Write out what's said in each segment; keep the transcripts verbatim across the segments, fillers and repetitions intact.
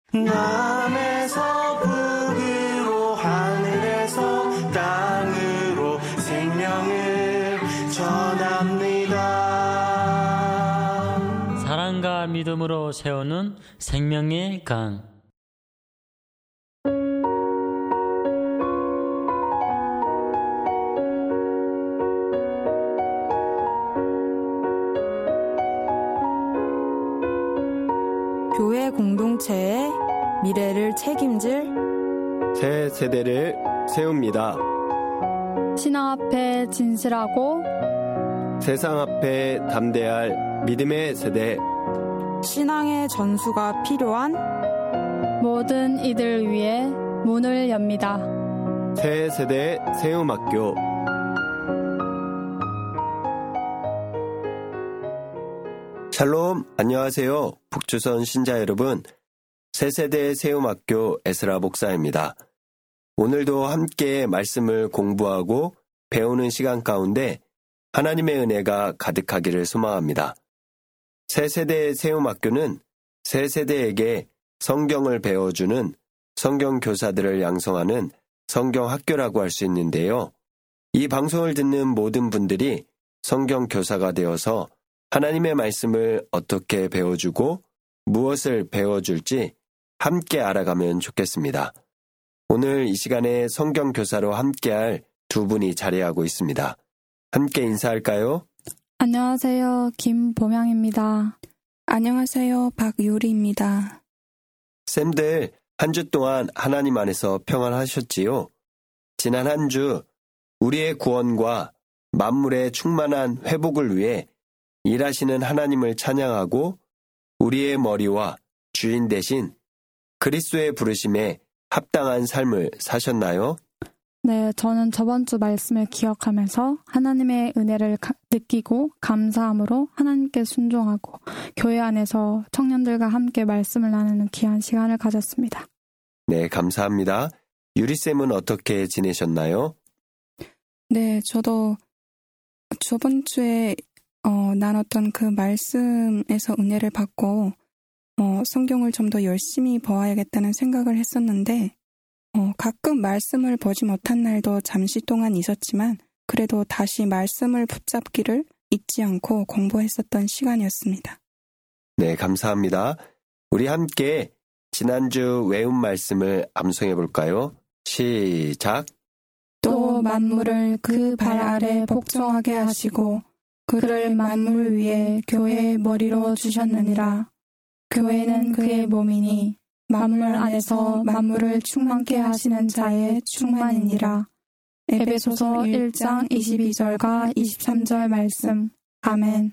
남에서 북으로 하늘에서 땅으로 생명을 전합니다. 사랑과 믿음으로 세우는 생명의 강. 교회 공동체의 미래를 책임질 새 세대를 세웁니다. 신앙 앞에 진실하고 세상 앞에 담대할 믿음의 세대. 신앙의 전수가 필요한 모든 이들 위해 문을 엽니다. 새 세대 세움학교. 샬롬, 안녕하세요. 북조선 신자 여러분, 새세대 세움학교 에스라 목사입니다. 오늘도 함께 말씀을 공부하고 배우는 시간 가운데 하나님의 은혜가 가득하기를 소망합니다. 새세대 세움학교는 새세대에게 성경을 배워주는 성경교사들을 양성하는 성경학교라고 할 수 있는데요. 이 방송을 듣는 모든 분들이 성경교사가 되어서 하나님의 말씀을 어떻게 배워주고 무엇을 배워줄지 함께 알아가면 좋겠습니다. 오늘 이 시간에 성경교사로 함께할 두 분이 자리하고 있습니다. 함께 인사할까요? 안녕하세요. 김보명입니다. 안녕하세요. 박유리입니다. 쌤들, 한 주 동안 하나님 안에서 평안하셨지요? 지난 한 주 우리의 구원과 만물의 충만한 회복을 위해 일하시는 하나님을 찬양하고 우리의 머리와 주인 대신 그리스도의 부르심에 합당한 삶을 사셨나요? 네, 저는 저번 주 말씀을 기억하면서 하나님의 은혜를 가, 느끼고 감사함으로 하나님께 순종하고 교회 안에서 청년들과 함께 말씀을 나누는 귀한 시간을 가졌습니다. 네, 감사합니다. 유리쌤은 어떻게 지내셨나요? 네, 저도 저번 주에 어, 나눴던 그 말씀에서 은혜를 받고 어, 성경을 좀 더 열심히 보아야겠다는 생각을 했었는데 어, 가끔 말씀을 보지 못한 날도 잠시 동안 있었지만 그래도 다시 말씀을 붙잡기를 잊지 않고 공부했었던 시간이었습니다. 네, 감사합니다. 우리 함께 지난주 외운 말씀을 암송해 볼까요? 시작! 또 만물을 그 발 아래 복종하게 하시고 그를 만물 위에 교회의 머리로 주셨느니라. 교회는 그의 몸이니 만물 안에서 만물을 충만케 하시는 자의 충만이니라. 에베소서 일 장 이십이 절과 이십삼 절 말씀. 아멘.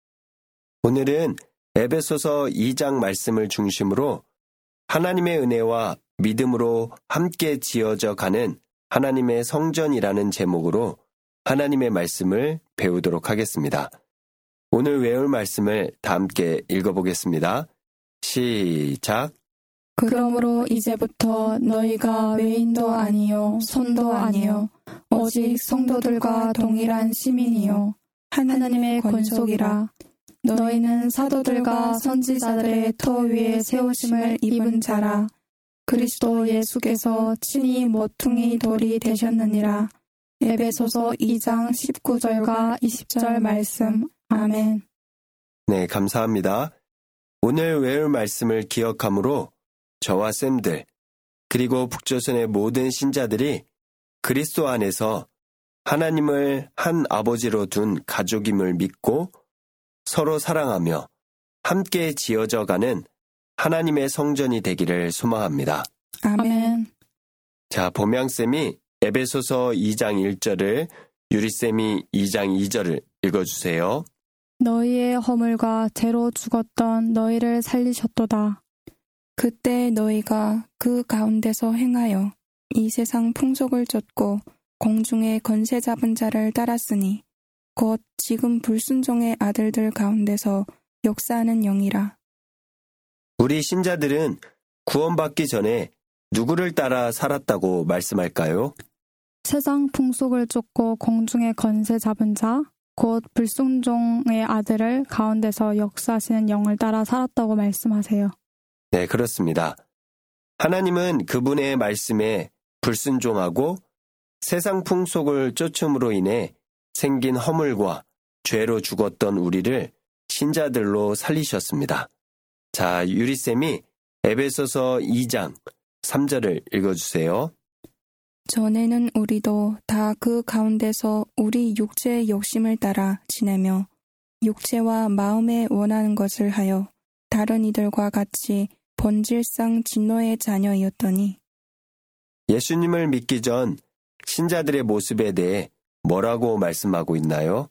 오늘은 에베소서 이 장 말씀을 중심으로 하나님의 은혜와 믿음으로 함께 지어져 가는 하나님의 성전이라는 제목으로 하나님의 말씀을 배우도록 하겠습니다. 오늘 외울 말씀을 다 함께 읽어보겠습니다. 시작! 그러므로 이제부터 너희가 외인도 아니요 손도 아니요 오직 성도들과 동일한 시민이요 하나님의 권속이라. 너희는 사도들과 선지자들의 터 위에 세우심을 입은 자라. 그리스도 예수께서 친히 모퉁이 돌이 되셨느니라. 에베소서 이 장 십구 절과 이십 절 말씀. 아멘. 네, 감사합니다. 오늘 외울 말씀을 기억함으로 저와 쌤들, 그리고 북조선의 모든 신자들이 그리스도 안에서 하나님을 한 아버지로 둔 가족임을 믿고 서로 사랑하며 함께 지어져 가는 하나님의 성전이 되기를 소망합니다. 아멘. 자, 보명쌤이 에베소서 이 장 일 절을, 유리쌤이 이 장 이 절을 읽어주세요. 너희의 허물과 죄로 죽었던 너희를 살리셨도다. 그때 너희가 그 가운데서 행하여 이 세상 풍속을 쫓고 공중의 권세 잡은 자를 따랐으니 곧 지금 불순종의 아들들 가운데서 역사하는 영이라. 우리 신자들은 구원받기 전에 누구를 따라 살았다고 말씀할까요? 세상 풍속을 쫓고 공중의 권세 잡은 자, 곧 불순종의 아들을 가운데서 역사하시는 영을 따라 살았다고 말씀하세요. 네, 그렇습니다. 하나님은 그분의 말씀에 불순종하고 세상 풍속을 쫓음으로 인해 생긴 허물과 죄로 죽었던 우리를 신자들로 살리셨습니다. 자, 유리쌤이 에베소서 이 장 삼 절을 읽어주세요. 전에는 우리도 다 그 가운데서 우리 육체의 욕심을 따라 지내며 육체와 마음에 원하는 것을 하여 다른 이들과 같이 본질상 진노의 자녀이었더니 예수님을 믿기 전 신자들의 모습에 대해 뭐라고 말씀하고 있나요?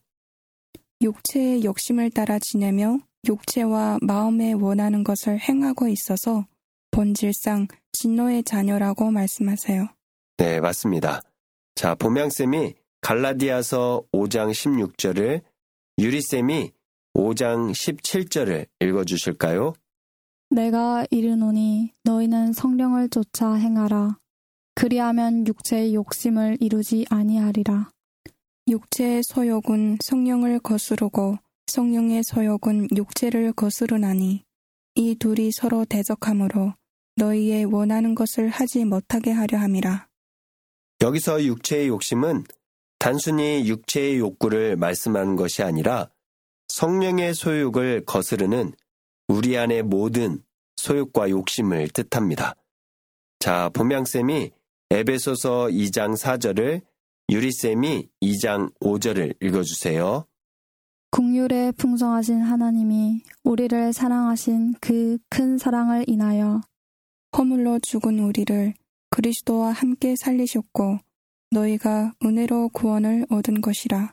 육체의 욕심을 따라 지내며 육체와 마음에 원하는 것을 행하고 있어서 본질상 진노의 자녀라고 말씀하세요. 네, 맞습니다. 자, 보명쌤이 갈라디아서 오 장 십육 절을, 유리쌤이 오 장 십칠 절을 읽어주실까요? 내가 이르노니 너희는 성령을 쫓아 행하라. 그리하면 육체의 욕심을 이루지 아니하리라. 육체의 소욕은 성령을 거스르고 성령의 소욕은 육체를 거스르나니 이 둘이 서로 대적하므로 너희의 원하는 것을 하지 못하게 하려 함이라. 여기서 육체의 욕심은 단순히 육체의 욕구를 말씀하는 것이 아니라 성령의 소욕을 거스르는 우리 안의 모든 소욕과 욕심을 뜻합니다. 자, 본명쌤이 에베소서 이 장 사 절을, 유리쌤이 이 장 오 절을 읽어주세요. 긍휼에 풍성하신 하나님이 우리를 사랑하신 그 큰 사랑을 인하여 허물로 죽은 우리를 그리스도와 함께 살리셨고 너희가 은혜로 구원을 얻은 것이라.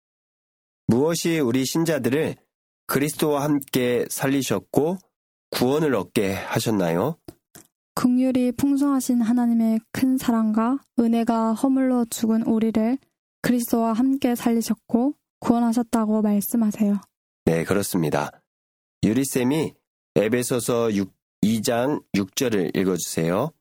무엇이 우리 신자들을 그리스도와 함께 살리셨고 구원을 얻게 하셨나요? 긍휼이 풍성하신 하나님의 큰 사랑과 은혜가 허물로 죽은 우리를 그리스도와 함께 살리셨고 구원하셨다고 말씀하세요. 네, 그렇습니다. 유리쌤이 에베소서 이 장 육 절을 읽어주세요.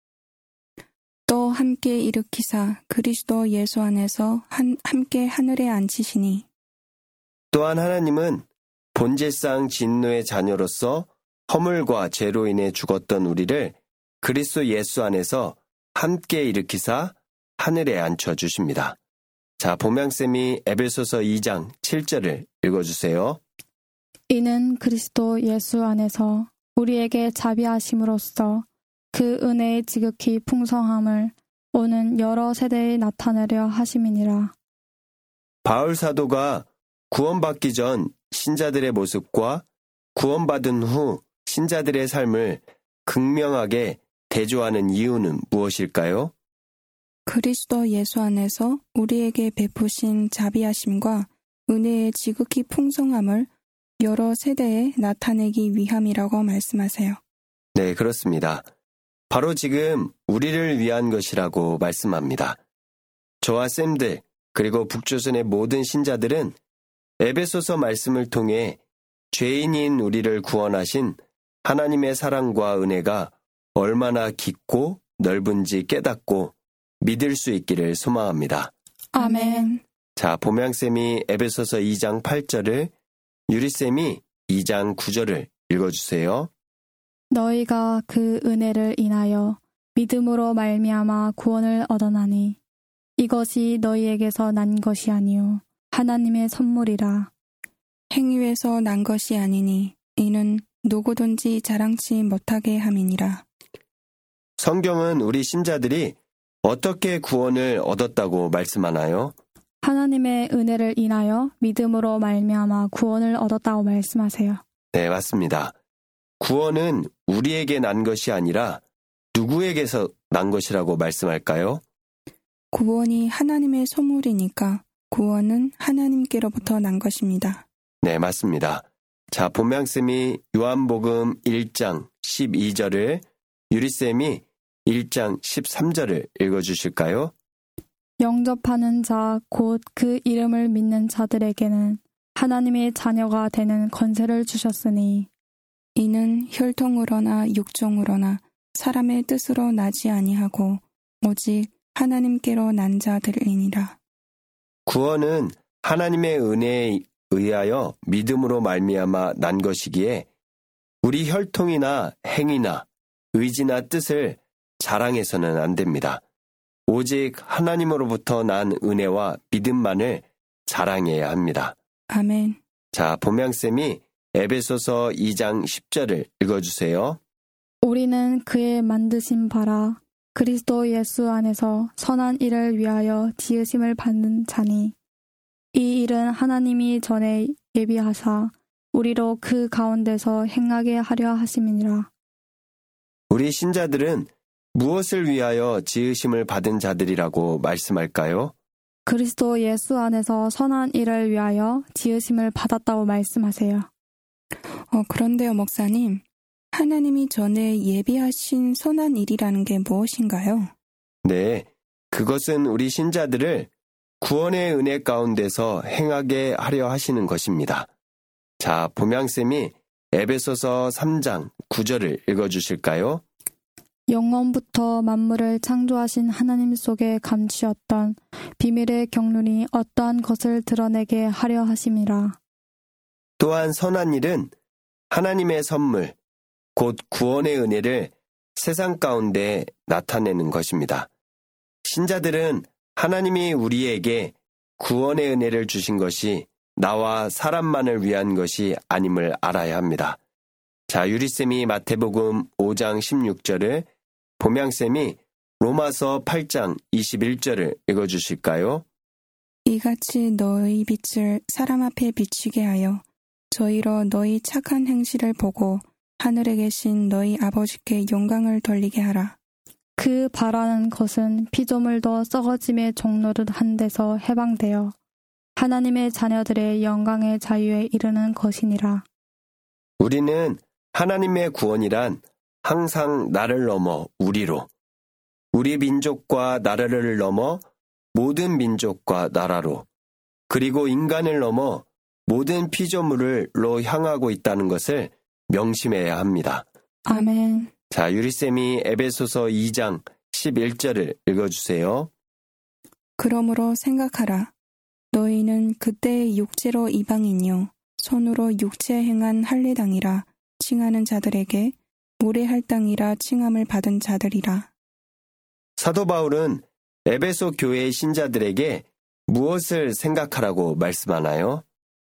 또 함께 일으키사 그리스도 예수 안에서 한, 함께 하늘에 앉히시니. 또한 하나님은 본질상 진노의 자녀로서 허물과 죄로 인해 죽었던 우리를 그리스도 예수 안에서 함께 일으키사 하늘에 앉혀주십니다. 자, 보명쌤이 에베소서 이 장 칠 절을 읽어주세요. 이는 그리스도 예수 안에서 우리에게 자비하심으로써 그 은혜의 지극히 풍성함을 오는 여러 세대에 나타내려 하심이니라. 바울 사도가 구원받기 전 신자들의 모습과 구원받은 후 신자들의 삶을 극명하게 대조하는 이유는 무엇일까요? 그리스도 예수 안에서 우리에게 베푸신 자비하심과 은혜의 지극히 풍성함을 여러 세대에 나타내기 위함이라고 말씀하세요. 네, 그렇습니다. 바로 지금 우리를 위한 것이라고 말씀합니다. 저와 쌤들, 그리고 북조선의 모든 신자들은 에베소서 말씀을 통해 죄인인 우리를 구원하신 하나님의 사랑과 은혜가 얼마나 깊고 넓은지 깨닫고 믿을 수 있기를 소망합니다. 아멘. 자, 보명쌤이 에베소서 이 장 팔 절을, 유리쌤이 이 장 구 절을 읽어주세요. 너희가 그 은혜를 인하여 믿음으로 말미암아 구원을 얻어나니 이것이 너희에게서 난 것이 아니요 하나님의 선물이라. 행위에서 난 것이 아니니 이는 누구든지 자랑치 못하게 함이니라. 성경은 우리 신자들이 어떻게 구원을 얻었다고 말씀하나요? 하나님의 은혜를 인하여 믿음으로 말미암아 구원을 얻었다고 말씀하세요. 네, 맞습니다. 구원은 우리에게 난 것이 아니라 누구에게서 난 것이라고 말씀할까요? 구원이 하나님의 선물이니까 구원은 하나님께로부터 난 것입니다. 네, 맞습니다. 자, 본명쌤이 요한복음 일 장 십이 절을, 유리쌤이 일 장 십삼 절을 읽어주실까요? 영접하는 자 곧 그 이름을 믿는 자들에게는 하나님의 자녀가 되는 권세를 주셨으니 이는 혈통으로나 육종으로나 사람의 뜻으로 나지 아니하고 오직 하나님께로 난 자들이니라. 구원은 하나님의 은혜에 의하여 믿음으로 말미암아 난 것이기에 우리 혈통이나 행위나 의지나 뜻을 자랑해서는 안 됩니다. 오직 하나님으로부터 난 은혜와 믿음만을 자랑해야 합니다. 아멘. 자, 보명쌤이 에베소서 이 장 십 절을 읽어주세요. 우리는 그의 만드신 바라 그리스도 예수 안에서 선한 일을 위하여 지으심을 받는 자니 이 일은 하나님이 전에 예비하사 우리로 그 가운데서 행하게 하려 하심이니라. 우리 신자들은 무엇을 위하여 지으심을 받은 자들이라고 말씀할까요? 그리스도 예수 안에서 선한 일을 위하여 지으심을 받았다고 말씀하세요. 어, 그런데요, 목사님. 하나님이 전에 예비하신 선한 일이라는 게 무엇인가요? 네, 그것은 우리 신자들을 구원의 은혜 가운데서 행하게 하려 하시는 것입니다. 자, 보명쌤이 에베소서 삼 장 구 절을 읽어주실까요? 영원부터 만물을 창조하신 하나님 속에 감추었던 비밀의 경륜이 어떠한 것을 드러내게 하려 하심이라. 또한 선한 일은 하나님의 선물, 곧 구원의 은혜를 세상 가운데 나타내는 것입니다. 신자들은 하나님이 우리에게 구원의 은혜를 주신 것이 나와 사람만을 위한 것이 아님을 알아야 합니다. 자, 유리쌤이 마태복음 오 장 십육 절을, 보명쌤이 로마서 팔 장 이십일 절을 읽어주실까요? 이같이 너희 빛을 사람 앞에 비치게 하여 저희로 너희 착한 행실을 보고 하늘에 계신 너희 아버지께 영광을 돌리게 하라. 그 바라는 것은 피조물도 썩어짐의 종노릇 한 데서 해방되어 하나님의 자녀들의 영광의 자유에 이르는 것이니라. 우리는 하나님의 구원이란 항상 나를 넘어 우리로, 우리 민족과 나라를 넘어 모든 민족과 나라로, 그리고 인간을 넘어 모든 피조물로 향하고 있다는 것을 명심해야 합니다. 아멘. 자, 유리쌤이 에베소서 이 장 십일 절을 읽어주세요. 그러므로 생각하라. 너희는 그때의 육체로 이방인이요 손으로 육체에 행한 할례당이라 칭하는 자들에게 모래할당이라 칭함을 받은 자들이라. 사도 바울은 에베소 교회의 신자들에게 무엇을 생각하라고 말씀하나요?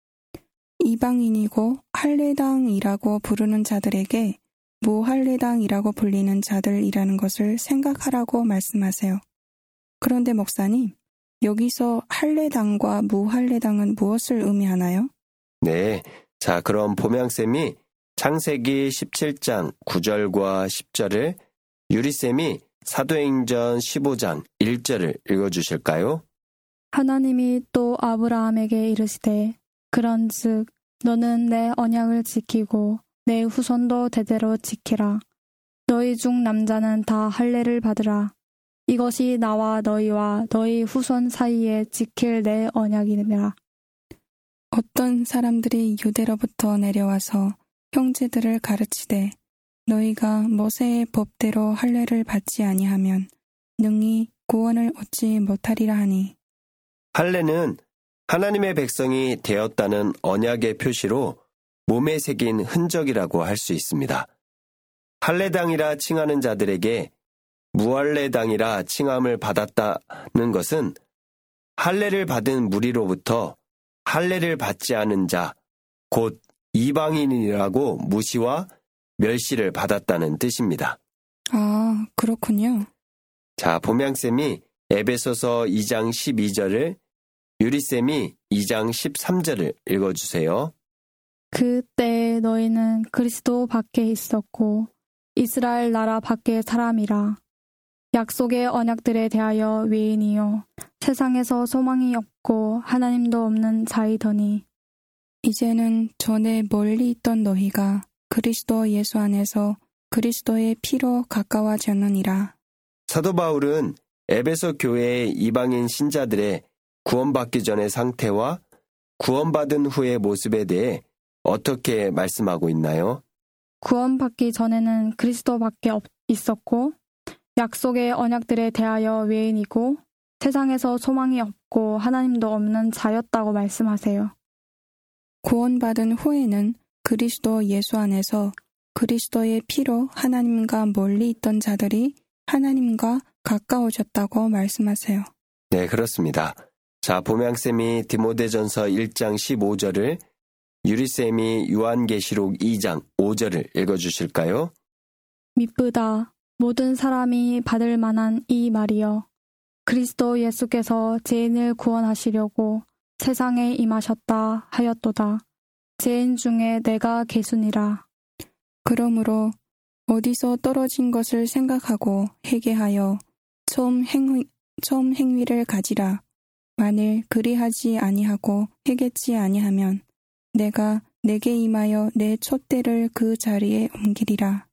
이방인이고 할례당이라고 부르는 자들에게 무할례당이라고 불리는 자들이라는 것을 생각하라고 말씀하세요. 그런데 목사님, 여기서 할례당과 무할례당은 무엇을 의미하나요? 네, 자 그럼 보명쌤이 창세기 십칠 장 구 절과 십 절을, 유리쌤이 사도행전 십오 장 일 절을 읽어주실까요? 하나님이 또 아브라함에게 이르시되 그런즉 너는 내 언약을 지키고 내 후손도 대대로 지키라. 너희 중 남자는 다 할례를 받으라. 이것이 나와 너희와 너희 후손 사이에 지킬 내 언약이니라. 어떤 사람들이 유대로부터 내려와서 형제들을 가르치되 너희가 모세의 법대로 할례를 받지 아니하면 능히 구원을 얻지 못하리라 하니. 할례는 하나님의 백성이 되었다는 언약의 표시로 몸에 새긴 흔적이라고 할 수 있습니다. 할례당이라 칭하는 자들에게 무할례당이라 칭함을 받았다는 것은 할례를 받은 무리로부터 할례를 받지 않은 자, 곧 이방인이라고 무시와 멸시를 받았다는 뜻입니다. 아, 그렇군요. 자, 보명쌤이 에베소서 이 장 십이 절을, 유리쌤이 이 장 십삼 절을 읽어주세요. 그때 너희는 그리스도 밖에 있었고 이스라엘 나라 밖의 사람이라. 약속의 언약들에 대하여 외인이요 세상에서 소망이 없고 하나님도 없는 자이더니 이제는 전에 멀리 있던 너희가 그리스도 예수 안에서 그리스도의 피로 가까워졌느니라. 사도 바울은 에베소 교회의 이방인 신자들의 구원받기 전의 상태와 구원받은 후의 모습에 대해 어떻게 말씀하고 있나요? 구원받기 전에는 그리스도밖에 없, 있었고 약속의 언약들에 대하여 외인이고 세상에서 소망이 없고 하나님도 없는 자였다고 말씀하세요. 구원받은 후에는 그리스도 예수 안에서 그리스도의 피로 하나님과 멀리 있던 자들이 하나님과 가까워졌다고 말씀하세요. 네, 그렇습니다. 자, 보명쌤이 디모데전서 일 장 십오 절을, 유리쌤이 요한계시록 이 장 오 절을 읽어주실까요? 미쁘다. 모든 사람이 받을 만한 이 말이여. 그리스도 예수께서 죄인을 구원하시려고 세상에 임하셨다 하였도다. 죄인 중에 내가 계순이라. 그러므로 어디서 떨어진 것을 생각하고 회개하여 처음 행위, 처음 행위를 가지라. 만일 그리하지 아니하고 회개치 아니하면 내가 내게 임하여 내 촛대를 그 자리에 옮기리라.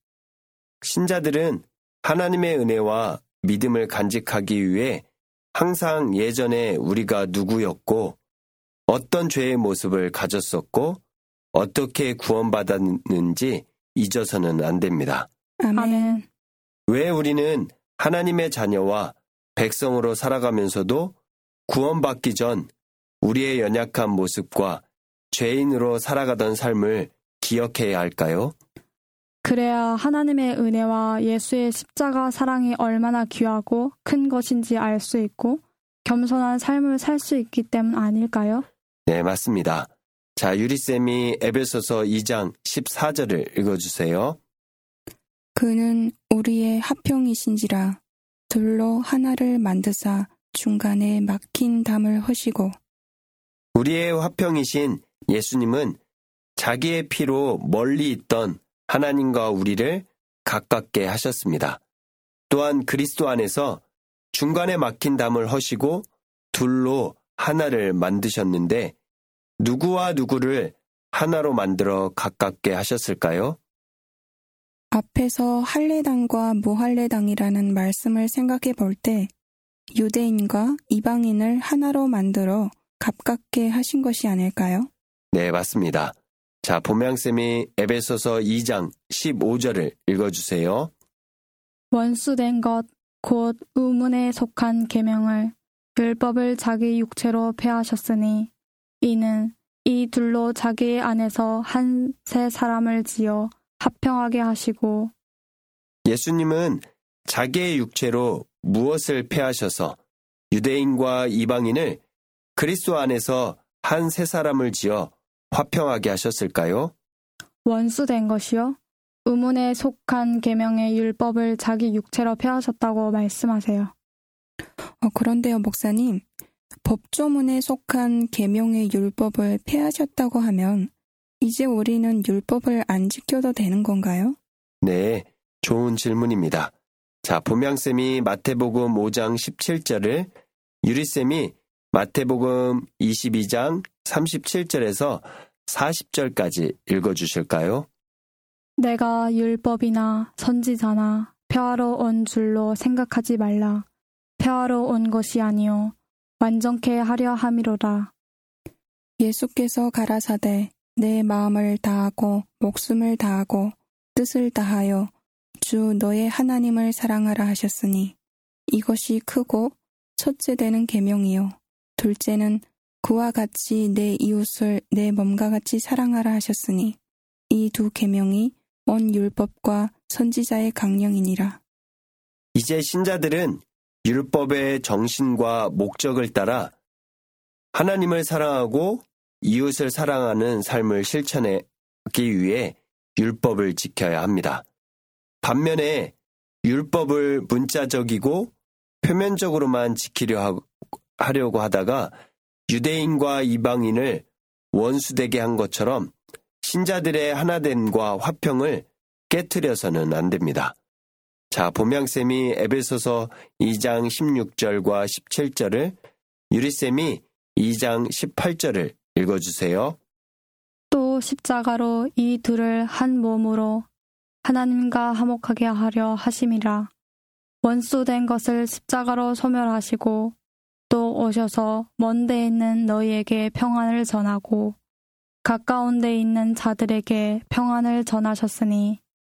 신자들은 하나님의 은혜와 믿음을 간직하기 위해 항상 예전에 우리가 누구였고 어떤 죄의 모습을 가졌었고 어떻게 구원받았는지 잊어서는 안 됩니다. 아멘. 아멘. 왜 우리는 하나님의 자녀와 백성으로 살아가면서도 구원받기 전 우리의 연약한 모습과 죄인으로 살아가던 삶을 기억해야 할까요? 그래야 하나님의 은혜와 예수의 십자가 사랑이 얼마나 귀하고 큰 것인지 알 수 있고 겸손한 삶을 살 수 있기 때문 아닐까요? 네, 맞습니다. 자, 유리쌤이 에베소서 이 장 십사 절을 읽어주세요. 그는 우리의 화평이신지라 둘로 하나를 만드사 중간에 막힌 담을 허시고. 우리의 화평이신 예수님은 자기의 피로 멀리 있던 하나님과 우리를 가깝게 하셨습니다. 또한 그리스도 안에서 중간에 막힌 담을 허시고 둘로 하나를 만드셨는데 누구와 누구를 하나로 만들어 가깝게 하셨을까요? 앞에서 할례당과 무할례당이라는 말씀을 생각해 볼 때 유대인과 이방인을 하나로 만들어 가깝게 하신 것이 아닐까요? 네, 맞습니다. 자, 보명쌤이 에베소서 이 장 십오 절을 읽어주세요. 원수된 것 곧 의문에 속한 계명을 율법을 자기 육체로 폐하셨으니 이는 이 둘로 자기 안에서 한 새 사람을 지어 합평하게 하시고. 예수님은 자기의 육체로 무엇을 폐하셔서 유대인과 이방인을 그리스도 안에서 한 새 사람을 지어 화평하게 하셨을까요? 원수된 것이요? 의문에 속한 계명의 율법을 자기 육체로 폐하셨다고 말씀하세요. 어, 그런데요, 목사님. 법조문에 속한 계명의 율법을 폐하셨다고 하면 이제 우리는 율법을 안 지켜도 되는 건가요? 네, 좋은 질문입니다. 자, 보명쌤이 마태복음 오 장 십칠 절을, 유리쌤이 마태복음 이십이 장 삼십칠 절에서 사십 절까지 읽어주실까요? 내가 율법이나 선지자나 폐하러 온 줄로 생각하지 말라. 폐하러 온 것이 아니요 완전케 하려 함이로라. 예수께서 가라사대 내 마음을 다하고 목숨을 다하고 뜻을 다하여 주 너의 하나님을 사랑하라 하셨으니 이것이 크고 첫째 되는 계명이요 둘째는 그와 같이 내 이웃을 내 몸과 같이 사랑하라 하셨으니 이 두 계명이 온 율법과 선지자의 강령이니라. 이제 신자들은 율법의 정신과 목적을 따라 하나님을 사랑하고 이웃을 사랑하는 삶을 실천하기 위해 율법을 지켜야 합니다. 반면에 율법을 문자적이고 표면적으로만 지키려 하려고 하다가 유대인과 이방인을 원수되게 한 것처럼 신자들의 하나됨과 화평을 깨트려서는 안 됩니다. 자, 보명쌤이 에베소서 이 장 십육 절과 십칠 절을, 유리쌤이 이 장 십팔 절을 읽어주세요. 또 십자가로 이 둘을 한 몸으로 하나님과 화목하게 하려 하심이라. 원수된 것을 십자가로 소멸하시고 또 오셔서 먼 데 있는 너희에게 평안을 전하고 가까운 데 있는 자들에게 평안을 전하셨으니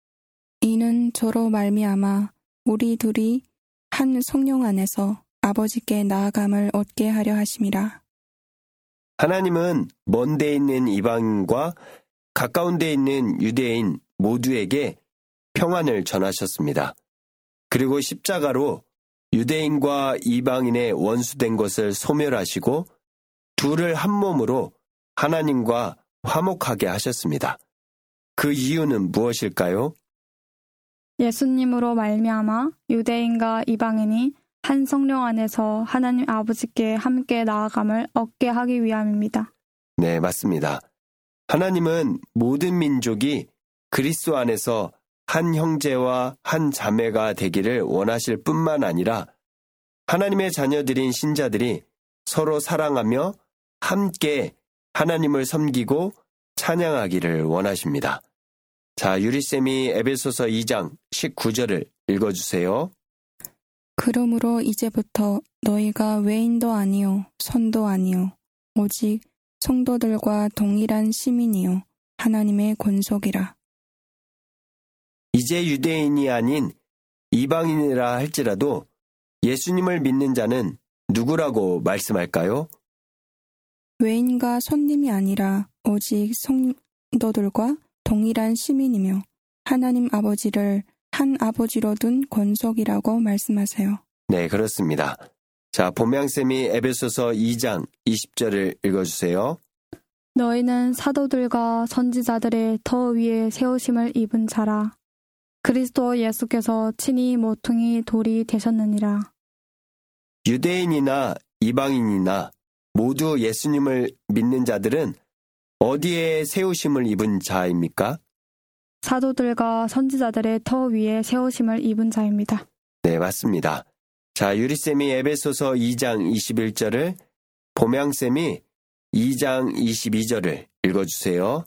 이는 저로 말미암아 우리 둘이 한 성령 안에서 아버지께 나아감을 얻게 하려 하심이라. 하나님은 먼 데 있는 이방인과 가까운 데 있는 유대인, 모두에게 평안을 전하셨습니다. 그리고 십자가로 유대인과 이방인의 원수된 것을 소멸하시고 둘을 한 몸으로 하나님과 화목하게 하셨습니다. 그 이유는 무엇일까요? 예수님으로 말미암아 유대인과 이방인이 한 성령 안에서 하나님 아버지께 함께 나아감을 얻게 하기 위함입니다. 네, 맞습니다. 하나님은 모든 민족이 그리스도 안에서 한 형제와 한 자매가 되기를 원하실 뿐만 아니라 하나님의 자녀들인 신자들이 서로 사랑하며 함께 하나님을 섬기고 찬양하기를 원하십니다. 자, 유리쌤이 에베소서 이 장 십구 절을 읽어주세요. 그러므로 이제부터 너희가 외인도 아니요 선도 아니요 오직 성도들과 동일한 시민이요 하나님의 권속이라. 이제 유대인이 아닌 이방인이라 할지라도 예수님을 믿는 자는 누구라고 말씀할까요? 외인과 손님이 아니라 오직 성도들과 동일한 시민이며 하나님 아버지를 한 아버지로 둔 권속이라고 말씀하세요. 네, 그렇습니다. 자, 봄양쌤이 에베소서 이 장 이십 절을 읽어주세요. 너희는 사도들과 선지자들의 터 위에 세우심을 입은 자라. 그리스도 예수께서 친히 모퉁이 돌이 되셨느니라. 유대인이나 이방인이나 모두 예수님을 믿는 자들은 어디에 세우심을 입은 자입니까? 사도들과 선지자들의 터 위에 세우심을 입은 자입니다. 네, 맞습니다. 자, 유리쌤이 에베소서 이 장 이십일 절을, 봄양쌤이 이 장 이십이 절을 읽어주세요.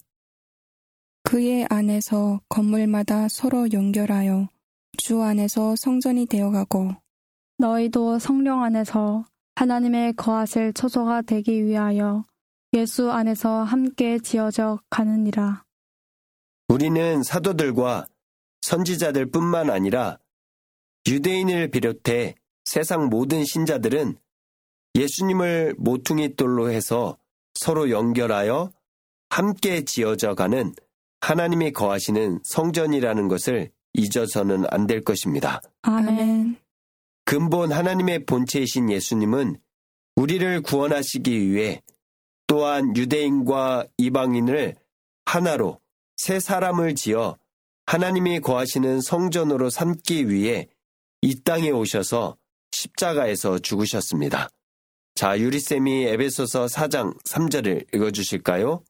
그의 안에서 건물마다 서로 연결하여 주 안에서 성전이 되어가고 너희도 성령 안에서 하나님의 거하실 초소가 되기 위하여 예수 안에서 함께 지어져 가느니라. 우리는 사도들과 선지자들 뿐만 아니라 유대인을 비롯해 세상 모든 신자들은 예수님을 모퉁이 돌로 해서 서로 연결하여 함께 지어져 가는 하나님이 거하시는 성전이라는 것을 잊어서는 안 될 것입니다. 아멘. 근본 하나님의 본체이신 예수님은 우리를 구원하시기 위해 또한 유대인과 이방인을 하나로 새 사람을 지어 하나님이 거하시는 성전으로 삼기 위해 이 땅에 오셔서 십자가에서 죽으셨습니다. 자, 유리쌤이 에베소서 사 장 삼 절을 읽어주실까요?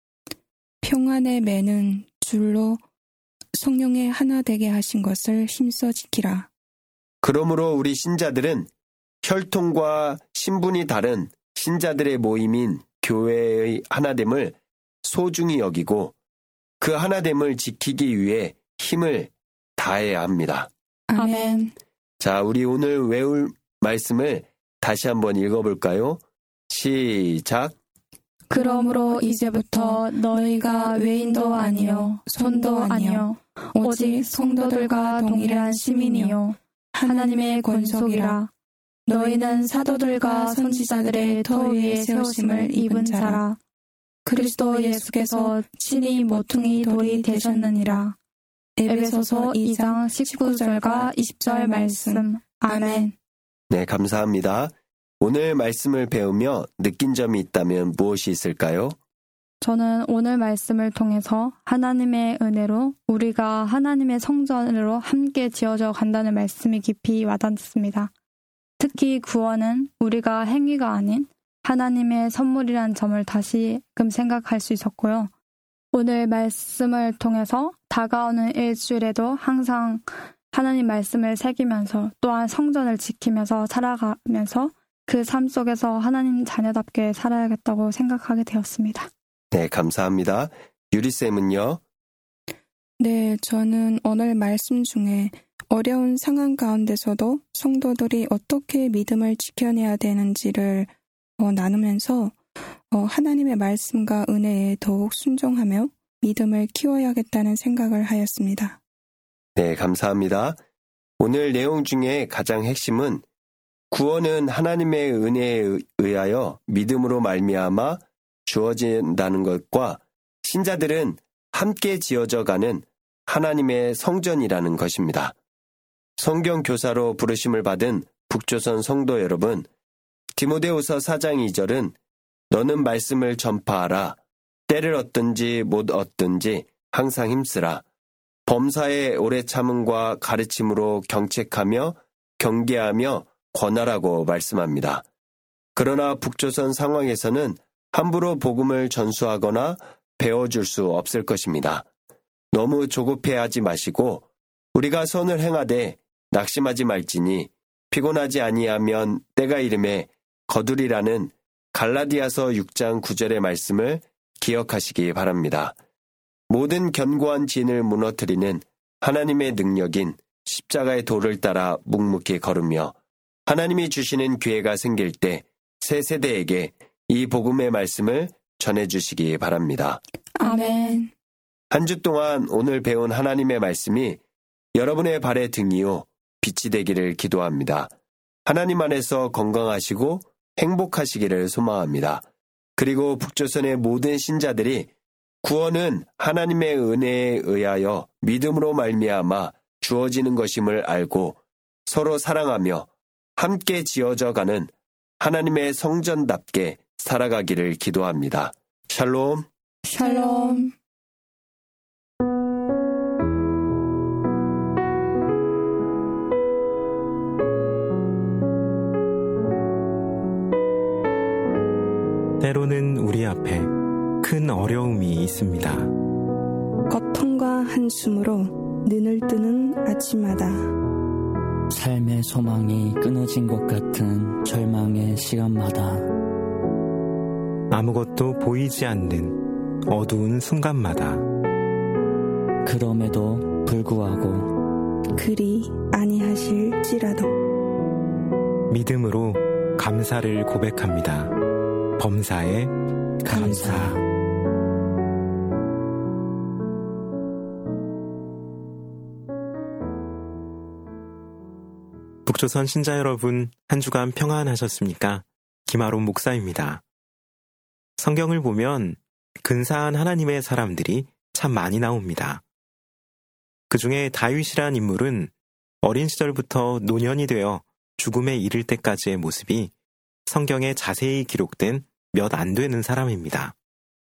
평안의 매는 줄로 성령의 하나 되게 하신 것을 힘써 지키라. 그러므로 우리 신자들은 혈통과 신분이 다른 신자들의 모임인 교회의 하나됨을 소중히 여기고 그 하나됨을 지키기 위해 힘을 다해야 합니다. 아멘. 자, 우리 오늘 외울 말씀을 다시 한번 읽어볼까요? 시작. 그러므로 이제부터 너희가 외인도 아니요 손도 아니요 오직 성도들과 동일한 시민이요 하나님의 권속이라. 너희는 사도들과 선지자들의 터 위에 세우심을 입은 자라. 그리스도 예수께서 친히 모퉁이 돌이 되셨느니라. 에베소서 이 장 십구 절과 이십 절 말씀. 아멘. 네, 감사합니다. 오늘 말씀을 배우며 느낀 점이 있다면 무엇이 있을까요? 저는 오늘 말씀을 통해서 하나님의 은혜로 우리가 하나님의 성전으로 함께 지어져 간다는 말씀이 깊이 와닿습니다. 특히 구원은 우리가 행위가 아닌 하나님의 선물이란 점을 다시금 생각할 수 있었고요. 오늘 말씀을 통해서 다가오는 일주일에도 항상 하나님 말씀을 새기면서 또한 성전을 지키면서 살아가면서 그 삶 속에서 하나님 자녀답게 살아야겠다고 생각하게 되었습니다. 네, 감사합니다. 유리쌤은요? 네, 저는 오늘 말씀 중에 어려운 상황 가운데서도 성도들이 어떻게 믿음을 지켜내야 되는지를 어, 나누면서 어, 하나님의 말씀과 은혜에 더욱 순종하며 믿음을 키워야겠다는 생각을 하였습니다. 네, 감사합니다. 오늘 내용 중에 가장 핵심은 구원은 하나님의 은혜에 의하여 믿음으로 말미암아 주어진다는 것과 신자들은 함께 지어져 가는 하나님의 성전이라는 것입니다. 성경 교사로 부르심을 받은 북조선 성도 여러분, 디모데후서 사 장 이 절은 너는 말씀을 전파하라. 때를 얻든지 못 얻든지 항상 힘쓰라. 범사에 오래 참음과 가르침으로 경책하며 경계하며 권하라고 말씀합니다. 그러나 북조선 상황에서는 함부로 복음을 전수하거나 배워줄 수 없을 것입니다. 너무 조급해하지 마시고 우리가 선을 행하되 낙심하지 말지니 피곤하지 아니하면 때가 이름에 거두리라는 갈라디아서 육 장 구 절의 말씀을 기억하시기 바랍니다. 모든 견고한 진을 무너뜨리는 하나님의 능력인 십자가의 도를 따라 묵묵히 걸으며 하나님이 주시는 기회가 생길 때 새 세대에게 이 복음의 말씀을 전해주시기 바랍니다. 아멘. 한 주 동안 오늘 배운 하나님의 말씀이 여러분의 발의 등이요 빛이 되기를 기도합니다. 하나님 안에서 건강하시고 행복하시기를 소망합니다. 그리고 북조선의 모든 신자들이 구원은 하나님의 은혜에 의하여 믿음으로 말미암아 주어지는 것임을 알고 서로 사랑하며 함께 지어져가는 하나님의 성전답게 살아가기를 기도합니다. 샬롬. 샬롬. 때로는 우리 앞에 큰 어려움이 있습니다. 고통과 한숨으로 눈을 뜨는 아침마다 삶의 소망이 끊어진 것 같은 절망의 시간마다 아무것도 보이지 않는 어두운 순간마다 그럼에도 불구하고 그리 아니하실지라도 믿음으로 감사를 고백합니다. 범사에 감사. 북조선 신자 여러분, 한 주간 평안하셨습니까? 김아론 목사입니다. 성경을 보면 근사한 하나님의 사람들이 참 많이 나옵니다. 그 중에 다윗이란 인물은 어린 시절부터 노년이 되어 죽음에 이를 때까지의 모습이 성경에 자세히 기록된 몇 안 되는 사람입니다.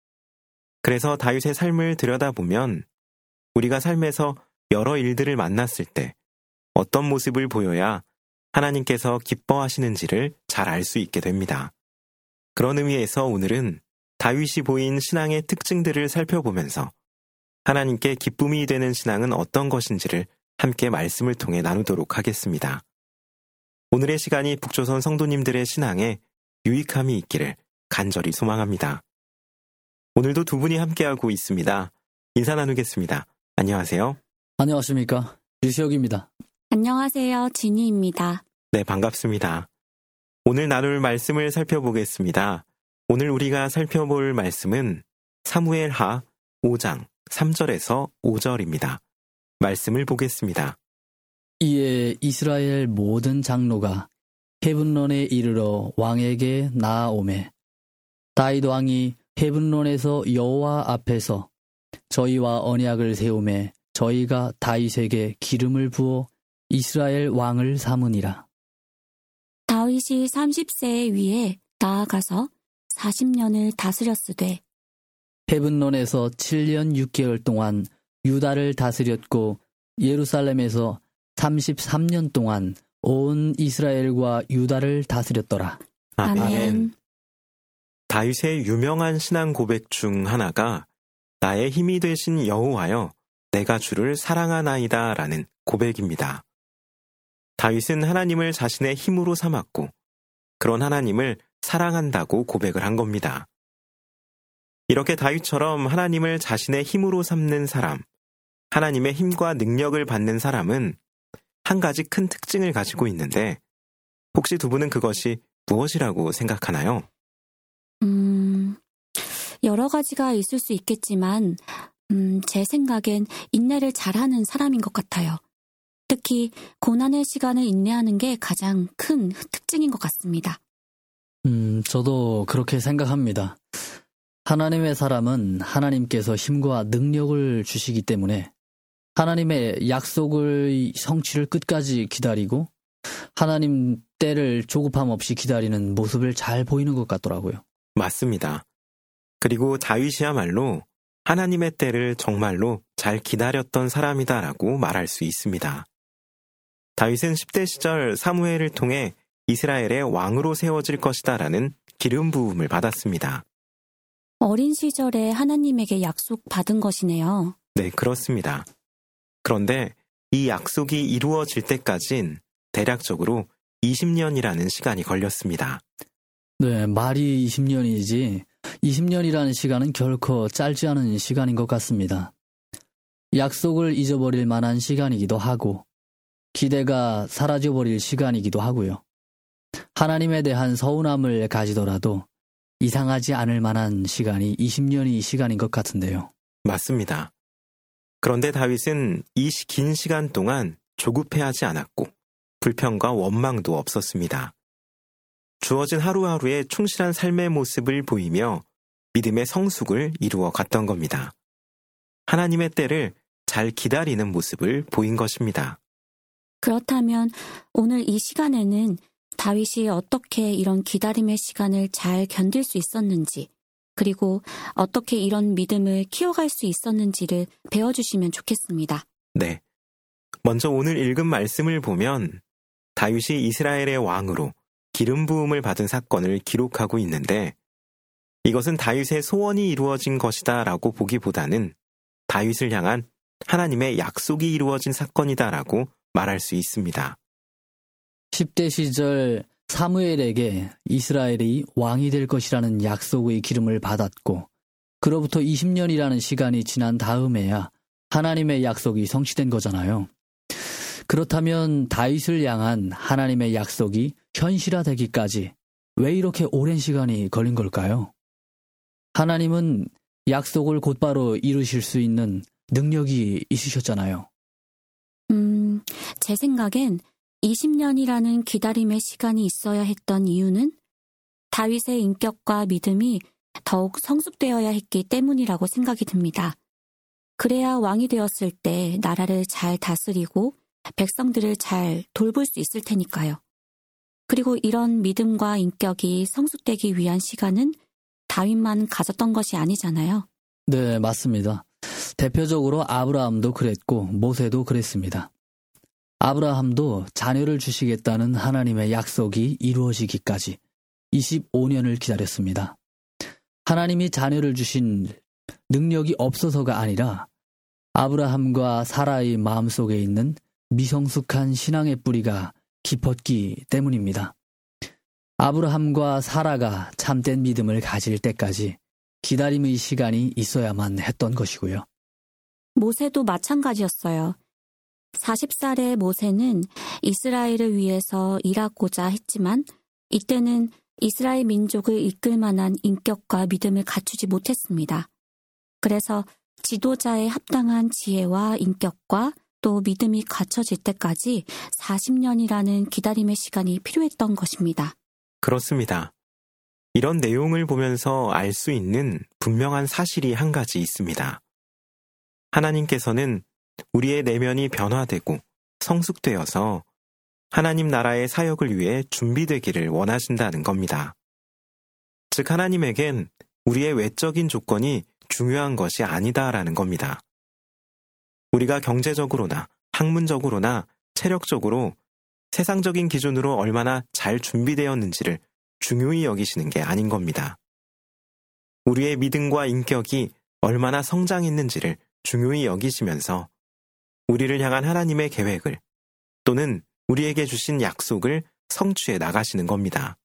그래서 다윗의 삶을 들여다보면 우리가 삶에서 여러 일들을 만났을 때 어떤 모습을 보여야 하나님께서 기뻐하시는지를 잘 알 수 있게 됩니다. 그런 의미에서 오늘은 다윗이 보인 신앙의 특징들을 살펴보면서 하나님께 기쁨이 되는 신앙은 어떤 것인지를 함께 말씀을 통해 나누도록 하겠습니다. 오늘의 시간이 북조선 성도님들의 신앙에 유익함이 있기를 간절히 소망합니다. 오늘도 두 분이 함께하고 있습니다. 인사 나누겠습니다. 안녕하세요. 안녕하십니까? 유시혁입니다. 안녕하세요. 진희입니다. 네, 반갑습니다. 오늘 나눌 말씀을 살펴보겠습니다. 오늘 우리가 살펴볼 말씀은 사무엘하 오 장 삼 절에서 오 절입니다. 말씀을 보겠습니다. 이에 이스라엘 모든 장로가 헤분론에 이르러 왕에게 나아오매 다윗 왕이 헤분론에서 여호와 앞에서 저희와 언약을 세우매 저희가 다윗에게 기름을 부어 이스라엘 왕을 삼으니라. 다윗이 삼십 세에 위에 나아가서 사십 년을 다스렸으되 헤분론에서 칠 년 육 개월 동안 유다를 다스렸고 예루살렘에서 삼십삼 년 동안 온 이스라엘과 유다를 다스렸더라. 아멘. 아멘. 다윗의 유명한 신앙 고백 중 하나가 나의 힘이 되신 여호와여 내가 주를 사랑하나이다 라는 고백입니다. 다윗은 하나님을 자신의 힘으로 삼았고 그런 하나님을 사랑한다고 고백을 한 겁니다. 이렇게 다윗처럼 하나님을 자신의 힘으로 삼는 사람, 하나님의 힘과 능력을 받는 사람은 한 가지 큰 특징을 가지고 있는데 혹시 두 분은 그것이 무엇이라고 생각하나요? 음, 여러 가지가 있을 수 있겠지만 음, 제 생각엔 인내를 잘하는 사람인 것 같아요. 특히 고난의 시간을 인내하는 게 가장 큰 특징인 것 같습니다. 음, 저도 그렇게 생각합니다. 하나님의 사람은 하나님께서 힘과 능력을 주시기 때문에 하나님의 약속을 성취를 끝까지 기다리고 하나님 때를 조급함 없이 기다리는 모습을 잘 보이는 것 같더라고요. 맞습니다. 그리고 다윗이야말로 하나님의 때를 정말로 잘 기다렸던 사람이다라고 말할 수 있습니다. 다윗은 십 대 시절 사무엘을 통해 이스라엘의 왕으로 세워질 것이다라는 기름 부음을 받았습니다. 어린 시절에 하나님에게 약속받은 것이네요. 네, 그렇습니다. 그런데 이 약속이 이루어질 때까진 대략적으로 이십 년이라는 시간이 걸렸습니다. 네, 말이 이십 년이지 이십 년이라는 시간은 결코 짧지 않은 시간인 것 같습니다. 약속을 잊어버릴 만한 시간이기도 하고 기대가 사라져버릴 시간이기도 하고요. 하나님에 대한 서운함을 가지더라도 이상하지 않을 만한 시간이 이십 년이 시간인 것 같은데요. 맞습니다. 그런데 다윗은 이 긴 시간 동안 조급해하지 않았고 불평과 원망도 없었습니다. 주어진 하루하루의 충실한 삶의 모습을 보이며 믿음의 성숙을 이루어 갔던 겁니다. 하나님의 때를 잘 기다리는 모습을 보인 것입니다. 그렇다면 오늘 이 시간에는 다윗이 어떻게 이런 기다림의 시간을 잘 견딜 수 있었는지, 그리고 어떻게 이런 믿음을 키워갈 수 있었는지를 배워주시면 좋겠습니다. 네. 먼저 오늘 읽은 말씀을 보면 다윗이 이스라엘의 왕으로 기름 부음을 받은 사건을 기록하고 있는데 이것은 다윗의 소원이 이루어진 것이다 라고 보기보다는 다윗을 향한 하나님의 약속이 이루어진 사건이다라고 말할 수 있습니다. 십 대 시절 사무엘에게 이스라엘이 왕이 될 것이라는 약속의 기름을 받았고 그로부터 이십 년이라는 시간이 지난 다음에야 하나님의 약속이 성취된 거잖아요. 그렇다면 다윗을 향한 하나님의 약속이 현실화되기까지 왜 이렇게 오랜 시간이 걸린 걸까요? 하나님은 약속을 곧바로 이루실 수 있는 능력이 있으셨잖아요. 음, 제 생각엔 이십 년이라는 기다림의 시간이 있어야 했던 이유는 다윗의 인격과 믿음이 더욱 성숙되어야 했기 때문이라고 생각이 듭니다. 그래야 왕이 되었을 때 나라를 잘 다스리고 백성들을 잘 돌볼 수 있을 테니까요. 그리고 이런 믿음과 인격이 성숙되기 위한 시간은 다윗만 가졌던 것이 아니잖아요. 네, 맞습니다. 대표적으로 아브라함도 그랬고 모세도 그랬습니다. 아브라함도 자녀를 주시겠다는 하나님의 약속이 이루어지기까지 이십오 년을 기다렸습니다. 하나님이 자녀를 주신 능력이 없어서가 아니라 아브라함과 사라의 마음속에 있는 미성숙한 신앙의 뿌리가 깊었기 때문입니다. 아브라함과 사라가 참된 믿음을 가질 때까지 기다림의 시간이 있어야만 했던 것이고요. 모세도 마찬가지였어요. 마흔 살의 모세는 이스라엘을 위해서 일하고자 했지만 이때는 이스라엘 민족을 이끌 만한 인격과 믿음을 갖추지 못했습니다. 그래서 지도자의 합당한 지혜와 인격과 또 믿음이 갖춰질 때까지 사십 년이라는 기다림의 시간이 필요했던 것입니다. 그렇습니다. 이런 내용을 보면서 알 수 있는 분명한 사실이 한 가지 있습니다. 하나님께서는 우리의 내면이 변화되고 성숙되어서 하나님 나라의 사역을 위해 준비되기를 원하신다는 겁니다. 즉 하나님에겐 우리의 외적인 조건이 중요한 것이 아니다라는 겁니다. 우리가 경제적으로나 학문적으로나 체력적으로 세상적인 기준으로 얼마나 잘 준비되었는지를 중요히 여기시는 게 아닌 겁니다. 우리의 믿음과 인격이 얼마나 성장했는지를 중요히 여기시면서 우리를 향한 하나님의 계획을 또는 우리에게 주신 약속을 성취해 나가시는 겁니다.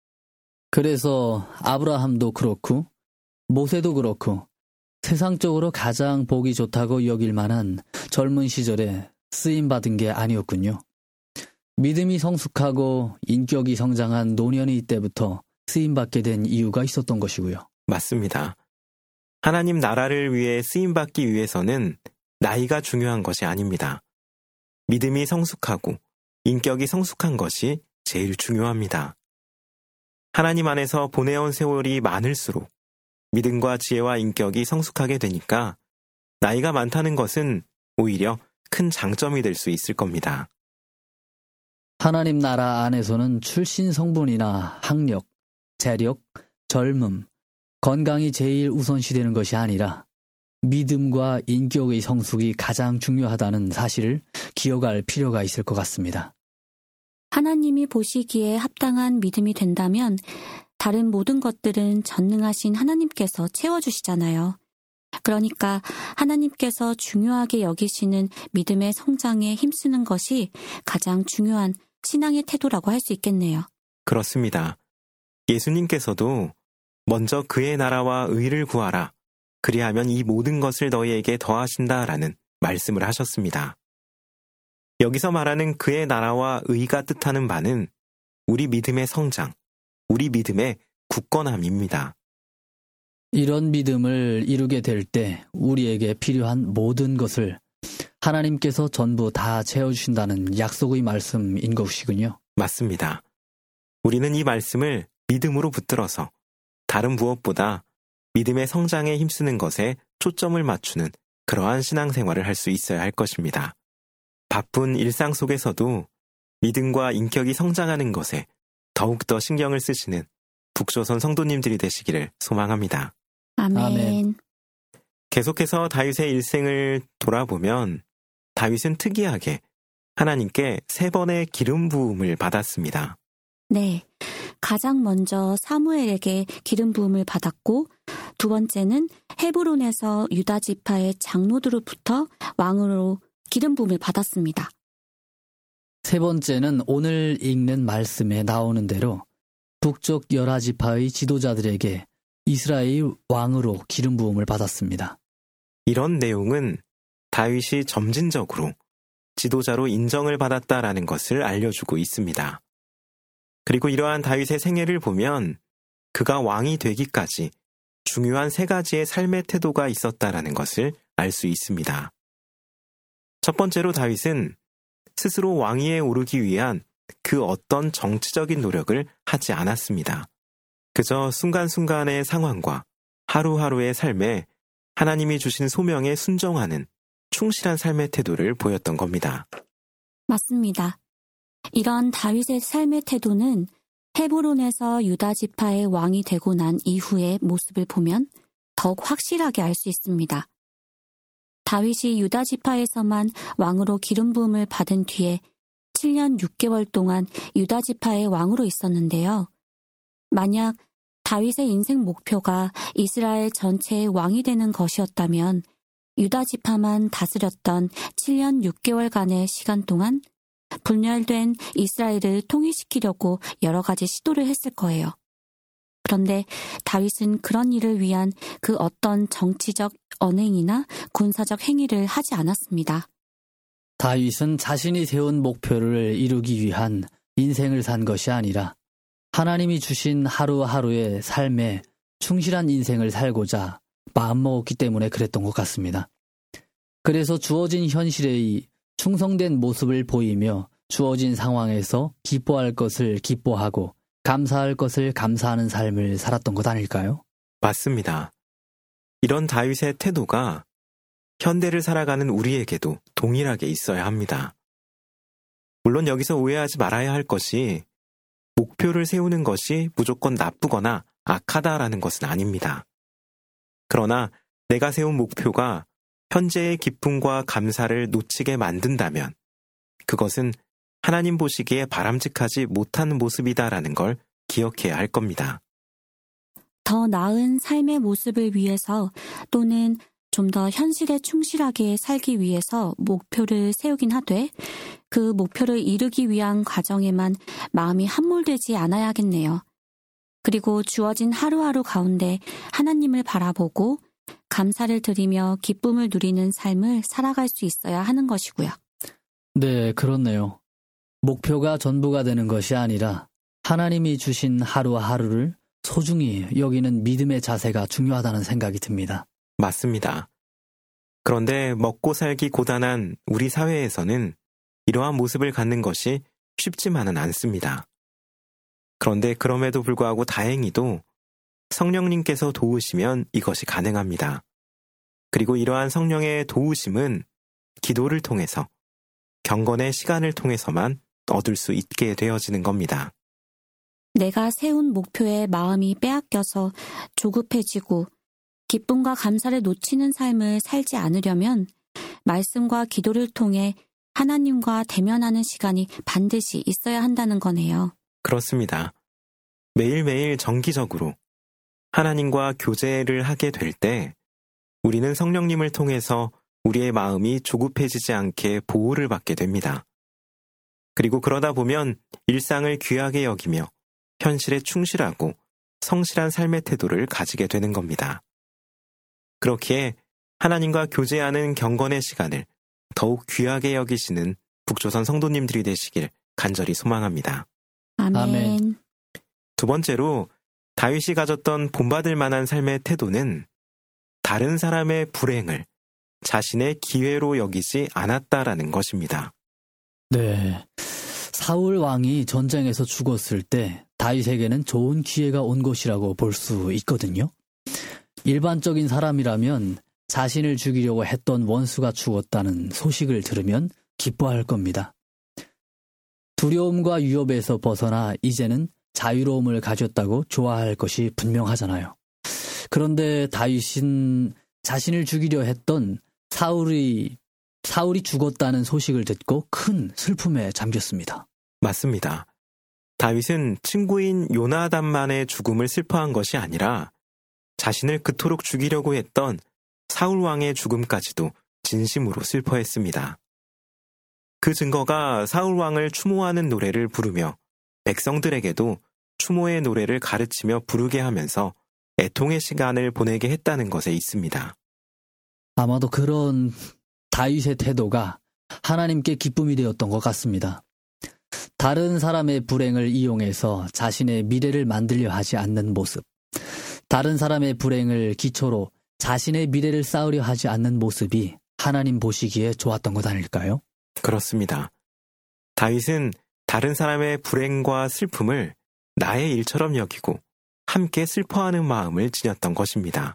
그래서 아브라함도 그렇고 모세도 그렇고 세상적으로 가장 보기 좋다고 여길 만한 젊은 시절에 쓰임받은 게 아니었군요. 믿음이 성숙하고 인격이 성장한 노년이 때부터 쓰임받게 된 이유가 있었던 것이고요. 맞습니다. 하나님 나라를 위해 쓰임받기 위해서는 나이가 중요한 것이 아닙니다. 믿음이 성숙하고 인격이 성숙한 것이 제일 중요합니다. 하나님 안에서 보내온 세월이 많을수록 믿음과 지혜와 인격이 성숙하게 되니까 나이가 많다는 것은 오히려 큰 장점이 될 수 있을 겁니다. 하나님 나라 안에서는 출신 성분이나 학력, 재력, 젊음, 건강이 제일 우선시되는 것이 아니라 믿음과 인격의 성숙이 가장 중요하다는 사실을 기억할 필요가 있을 것 같습니다. 하나님이 보시기에 합당한 믿음이 된다면 다른 모든 것들은 전능하신 하나님께서 채워주시잖아요. 그러니까 하나님께서 중요하게 여기시는 믿음의 성장에 힘쓰는 것이 가장 중요한 신앙의 태도라고 할 수 있겠네요. 그렇습니다. 예수님께서도 먼저 그의 나라와 의를 구하라. 그리하면 이 모든 것을 너희에게 더하신다라는 말씀을 하셨습니다. 여기서 말하는 그의 나라와 의가 뜻하는 바는 우리 믿음의 성장, 우리 믿음의 굳건함입니다. 이런 믿음을 이루게 될 때 우리에게 필요한 모든 것을 하나님께서 전부 다 채워주신다는 약속의 말씀인 것이군요. 맞습니다. 우리는 이 말씀을 믿음으로 붙들어서 다른 무엇보다 믿음의 성장에 힘쓰는 것에 초점을 맞추는 그러한 신앙생활을 할 수 있어야 할 것입니다. 바쁜 일상 속에서도 믿음과 인격이 성장하는 것에 더욱더 신경을 쓰시는 북조선 성도님들이 되시기를 소망합니다. 아멘. 아멘. 계속해서 다윗의 일생을 돌아보면 다윗은 특이하게 하나님께 세 번의 기름 부음을 받았습니다. 네. 가장 먼저 사무엘에게 기름 부음을 받았고 두 번째는 헤브론에서 유다 지파의 장로들로부터 왕으로 기름 부음을 받았습니다. 세 번째는 오늘 읽는 말씀에 나오는 대로 북쪽 열하 지파의 지도자들에게 이스라엘 왕으로 기름 부음을 받았습니다. 이런 내용은 다윗이 점진적으로 지도자로 인정을 받았다라는 것을 알려주고 있습니다. 그리고 이러한 다윗의 생애를 보면 그가 왕이 되기까지 중요한 세 가지의 삶의 태도가 있었다라는 것을 알 수 있습니다. 첫 번째로 다윗은 스스로 왕위에 오르기 위한 그 어떤 정치적인 노력을 하지 않았습니다. 그저 순간순간의 상황과 하루하루의 삶에 하나님이 주신 소명에 순종하는 충실한 삶의 태도를 보였던 겁니다. 맞습니다. 이런 다윗의 삶의 태도는 헤브론에서 유다 지파의 왕이 되고 난 이후의 모습을 보면 더욱 확실하게 알 수 있습니다. 다윗이 유다 지파에서만 왕으로 기름 부음을 받은 뒤에 칠 년 육 개월 동안 유다 지파의 왕으로 있었는데요. 만약 다윗의 인생 목표가 이스라엘 전체의 왕이 되는 것이었다면 유다 지파만 다스렸던 칠 년 육 개월간의 시간 동안 분열된 이스라엘을 통일시키려고 여러 가지 시도를 했을 거예요. 그런데 다윗은 그런 일을 위한 그 어떤 정치적 언행이나 군사적 행위를 하지 않았습니다. 다윗은 자신이 세운 목표를 이루기 위한 인생을 산 것이 아니라 하나님이 주신 하루하루의 삶에 충실한 인생을 살고자 마음먹었기 때문에 그랬던 것 같습니다. 그래서 주어진 현실의 충성된 모습을 보이며 주어진 상황에서 기뻐할 것을 기뻐하고 감사할 것을 감사하는 삶을 살았던 것 아닐까요? 맞습니다. 이런 다윗의 태도가 현대를 살아가는 우리에게도 동일하게 있어야 합니다. 물론 여기서 오해하지 말아야 할 것이 목표를 세우는 것이 무조건 나쁘거나 악하다라는 것은 아닙니다. 그러나 내가 세운 목표가 현재의 기쁨과 감사를 놓치게 만든다면 그것은 하나님 보시기에 바람직하지 못한 모습이다라는 걸 기억해야 할 겁니다. 더 나은 삶의 모습을 위해서 또는 좀 더 현실에 충실하게 살기 위해서 목표를 세우긴 하되 그 목표를 이루기 위한 과정에만 마음이 함몰되지 않아야겠네요. 그리고 주어진 하루하루 가운데 하나님을 바라보고 감사를 드리며 기쁨을 누리는 삶을 살아갈 수 있어야 하는 것이고요. 네, 그렇네요. 목표가 전부가 되는 것이 아니라 하나님이 주신 하루하루를 소중히 여기는 믿음의 자세가 중요하다는 생각이 듭니다. 맞습니다. 그런데 먹고 살기 고단한 우리 사회에서는 이러한 모습을 갖는 것이 쉽지만은 않습니다. 그런데 그럼에도 불구하고 다행히도 성령님께서 도우시면 이것이 가능합니다. 그리고 이러한 성령의 도우심은 기도를 통해서, 경건의 시간을 통해서만 얻을 수 있게 되어지는 겁니다. 내가 세운 목표에 마음이 빼앗겨서 조급해지고 기쁨과 감사를 놓치는 삶을 살지 않으려면 말씀과 기도를 통해 하나님과 대면하는 시간이 반드시 있어야 한다는 거네요. 그렇습니다. 매일매일 정기적으로 하나님과 교제를 하게 될 때 우리는 성령님을 통해서 우리의 마음이 조급해지지 않게 보호를 받게 됩니다. 그리고 그러다 보면 일상을 귀하게 여기며 현실에 충실하고 성실한 삶의 태도를 가지게 되는 겁니다. 그렇기에 하나님과 교제하는 경건의 시간을 더욱 귀하게 여기시는 북조선 성도님들이 되시길 간절히 소망합니다. 아멘. 아멘. 두 번째로 다윗이 가졌던 본받을 만한 삶의 태도는 다른 사람의 불행을 자신의 기회로 여기지 않았다라는 것입니다. 네. 사울 왕이 전쟁에서 죽었을 때 다윗에게는 좋은 기회가 온 것이라고 볼 수 있거든요. 일반적인 사람이라면 자신을 죽이려고 했던 원수가 죽었다는 소식을 들으면 기뻐할 겁니다. 두려움과 위협에서 벗어나 이제는 자유로움을 가졌다고 좋아할 것이 분명하잖아요. 그런데 다윗은 자신을 죽이려 했던 사울이, 사울이 죽었다는 소식을 듣고 큰 슬픔에 잠겼습니다. 맞습니다. 다윗은 친구인 요나단만의 죽음을 슬퍼한 것이 아니라 자신을 그토록 죽이려고 했던 사울 왕의 죽음까지도 진심으로 슬퍼했습니다. 그 증거가 사울 왕을 추모하는 노래를 부르며 백성들에게도 추모의 노래를 가르치며 부르게 하면서 애통의 시간을 보내게 했다는 것에 있습니다. 아마도 그런 다윗의 태도가 하나님께 기쁨이 되었던 것 같습니다. 다른 사람의 불행을 이용해서 자신의 미래를 만들려 하지 않는 모습, 다른 사람의 불행을 기초로 자신의 미래를 쌓으려 하지 않는 모습이 하나님 보시기에 좋았던 것 아닐까요? 그렇습니다. 다윗은 다른 사람의 불행과 슬픔을 나의 일처럼 여기고 함께 슬퍼하는 마음을 지녔던 것입니다.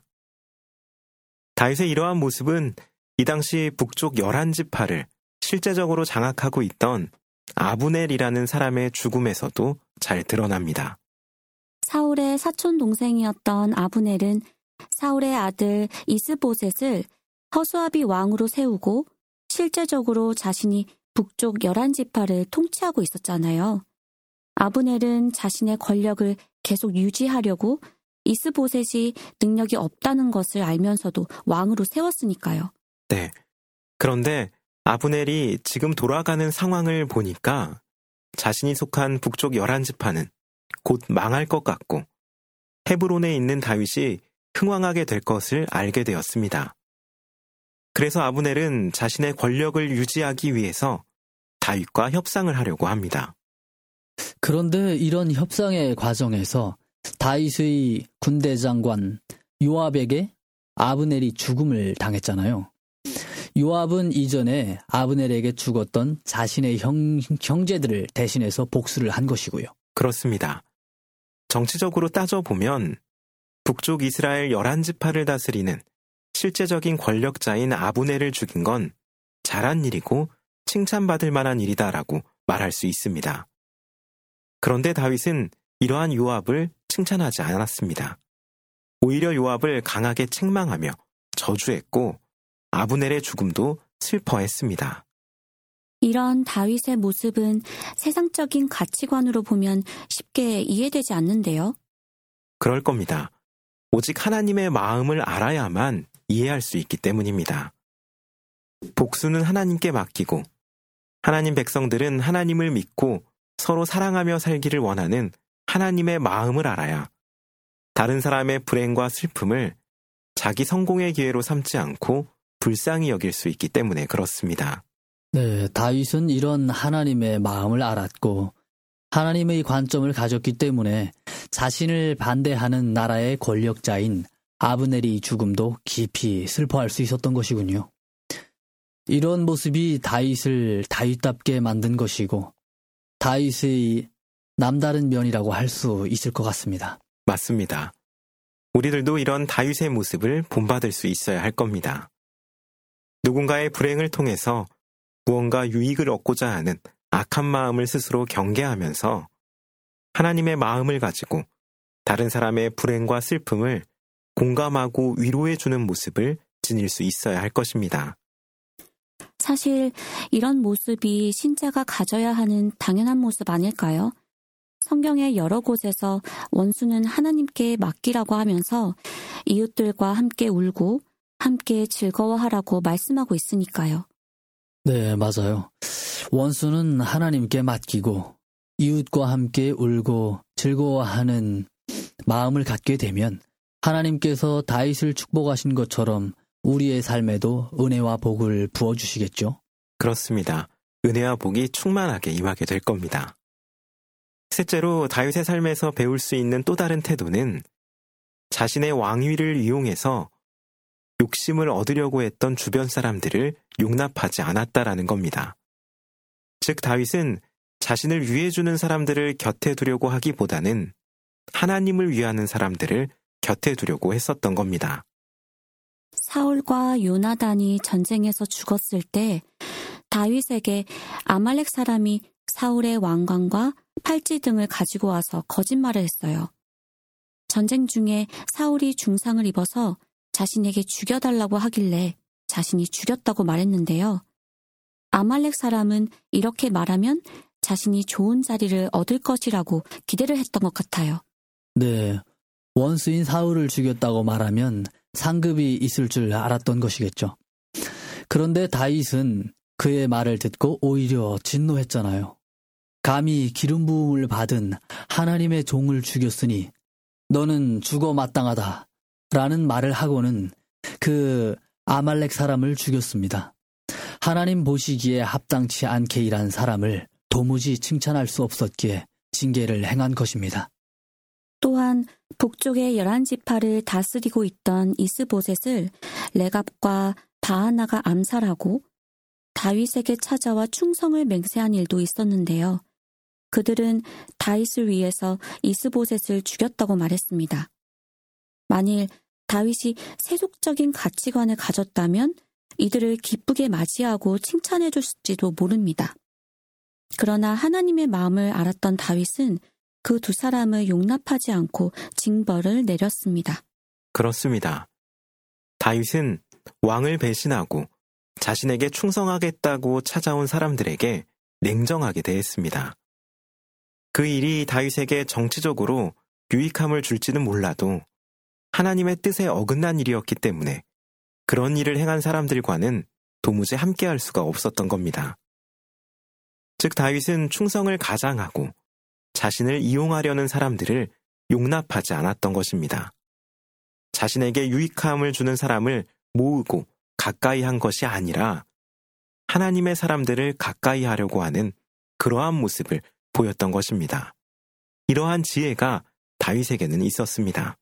다윗의 이러한 모습은 이 당시 북쪽 열한 지파를 실제적으로 장악하고 있던 아브넬이라는 사람의 죽음에서도 잘 드러납니다. 사울의 사촌 동생이었던 아브넬은 사울의 아들 이스보셋을 허수아비 왕으로 세우고 실제적으로 자신이 북쪽 열한 지파를 통치하고 있었잖아요. 아브넬은 자신의 권력을 계속 유지하려고 이스보셋이 능력이 없다는 것을 알면서도 왕으로 세웠으니까요. 네. 그런데 아브넬이 지금 돌아가는 상황을 보니까 자신이 속한 북쪽 열한 지파는 곧 망할 것 같고 헤브론에 있는 다윗이 흥왕하게 될 것을 알게 되었습니다. 그래서 아브넬은 자신의 권력을 유지하기 위해서 다윗과 협상을 하려고 합니다. 그런데 이런 협상의 과정에서 다윗의 군대 장관 요압에게 아브넬이 죽음을 당했잖아요. 요압은 이전에 아브넬에게 죽었던 자신의 형, 형제들을 대신해서 복수를 한 것이고요. 그렇습니다. 정치적으로 따져보면 북쪽 이스라엘 열한 지파를 다스리는 실제적인 권력자인 아브넬을 죽인 건 잘한 일이고 칭찬받을 만한 일이다라고 말할 수 있습니다. 그런데 다윗은 이러한 요압을 칭찬하지 않았습니다. 오히려 요압을 강하게 책망하며 저주했고 아브넬의 죽음도 슬퍼했습니다. 이런 다윗의 모습은 세상적인 가치관으로 보면 쉽게 이해되지 않는데요. 그럴 겁니다. 오직 하나님의 마음을 알아야만 이해할 수 있기 때문입니다. 복수는 하나님께 맡기고 하나님 백성들은 하나님을 믿고 서로 사랑하며 살기를 원하는 하나님의 마음을 알아야 다른 사람의 불행과 슬픔을 자기 성공의 기회로 삼지 않고 불쌍히 여길 수 있기 때문에 그렇습니다. 네, 다윗은 이런 하나님의 마음을 알았고 하나님의 관점을 가졌기 때문에 자신을 반대하는 나라의 권력자인 아브넬의 죽음도 깊이 슬퍼할 수 있었던 것이군요. 이런 모습이 다윗을 다윗답게 만든 것이고 다윗의 남다른 면이라고 할 수 있을 것 같습니다. 맞습니다. 우리들도 이런 다윗의 모습을 본받을 수 있어야 할 겁니다. 누군가의 불행을 통해서 무언가 유익을 얻고자 하는 악한 마음을 스스로 경계하면서 하나님의 마음을 가지고 다른 사람의 불행과 슬픔을 공감하고 위로해주는 모습을 지닐 수 있어야 할 것입니다. 사실 이런 모습이 신자가 가져야 하는 당연한 모습 아닐까요? 성경의 여러 곳에서 원수는 하나님께 맡기라고 하면서 이웃들과 함께 울고 함께 즐거워하라고 말씀하고 있으니까요. 네, 맞아요. 원수는 하나님께 맡기고 이웃과 함께 울고 즐거워하는 마음을 갖게 되면 하나님께서 다윗을 축복하신 것처럼 우리의 삶에도 은혜와 복을 부어주시겠죠? 그렇습니다. 은혜와 복이 충만하게 임하게 될 겁니다. 셋째로 다윗의 삶에서 배울 수 있는 또 다른 태도는 자신의 왕위를 이용해서 욕심을 얻으려고 했던 주변 사람들을 용납하지 않았다라는 겁니다. 즉 다윗은 자신을 위해주는 사람들을 곁에 두려고 하기보다는 하나님을 위하는 사람들을 곁에 두려고 했었던 겁니다. 사울과 요나단이 전쟁에서 죽었을 때 다윗에게 아말렉 사람이 사울의 왕관과 팔찌 등을 가지고 와서 거짓말을 했어요. 전쟁 중에 사울이 중상을 입어서 자신에게 죽여달라고 하길래 자신이 죽였다고 말했는데요. 아말렉 사람은 이렇게 말하면 자신이 좋은 자리를 얻을 것이라고 기대를 했던 것 같아요. 네, 원수인 사울을 죽였다고 말하면 상급이 있을 줄 알았던 것이겠죠. 그런데 다윗은 그의 말을 듣고 오히려 진노했잖아요. 감히 기름 부음을 받은 하나님의 종을 죽였으니 너는 죽어 마땅하다 라는 말을 하고는 그 아말렉 사람을 죽였습니다. 하나님 보시기에 합당치 않게 일한 사람을 도무지 칭찬할 수 없었기에 징계를 행한 것입니다. 또한 북쪽의 열한 지파를 다스리고 있던 이스보셋을 레갑과 바하나가 암살하고 다윗에게 찾아와 충성을 맹세한 일도 있었는데요. 그들은 다윗을 위해서 이스보셋을 죽였다고 말했습니다. 만일 다윗이 세속적인 가치관을 가졌다면 이들을 기쁘게 맞이하고 칭찬해 줬을지도 모릅니다. 그러나 하나님의 마음을 알았던 다윗은 그 두 사람을 용납하지 않고 징벌을 내렸습니다. 그렇습니다. 다윗은 왕을 배신하고 자신에게 충성하겠다고 찾아온 사람들에게 냉정하게 대했습니다. 그 일이 다윗에게 정치적으로 유익함을 줄지는 몰라도 하나님의 뜻에 어긋난 일이었기 때문에 그런 일을 행한 사람들과는 도무지 함께할 수가 없었던 겁니다. 즉 다윗은 충성을 가장하고 자신을 이용하려는 사람들을 용납하지 않았던 것입니다. 자신에게 유익함을 주는 사람을 모으고 가까이 한 것이 아니라 하나님의 사람들을 가까이 하려고 하는 그러한 모습을 보였던 것입니다. 이러한 지혜가 다윗에게는 있었습니다.